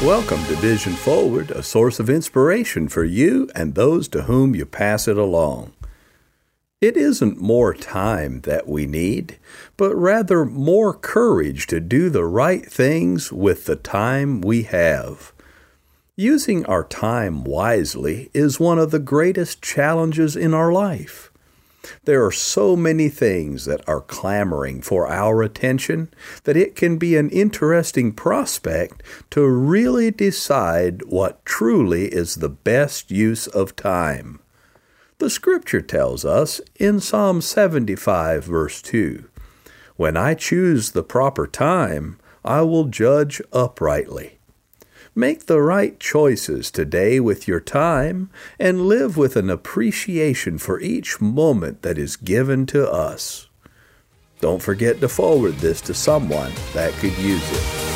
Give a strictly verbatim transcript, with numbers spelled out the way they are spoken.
Welcome to Vision Forward, a source of inspiration for you and those to whom you pass it along. It isn't more time that we need, but rather more courage to do the right things with the time we have. Using our time wisely is one of the greatest challenges in our life. There are so many things that are clamoring for our attention that it can be an interesting prospect to really decide what truly is the best use of time. The Scripture tells us in Psalm seventy-five, verse two, "When I choose the proper time, I will judge uprightly." Make the right choices today with your time and live with an appreciation for each moment that is given to us. Don't forget to forward this to someone that could use it.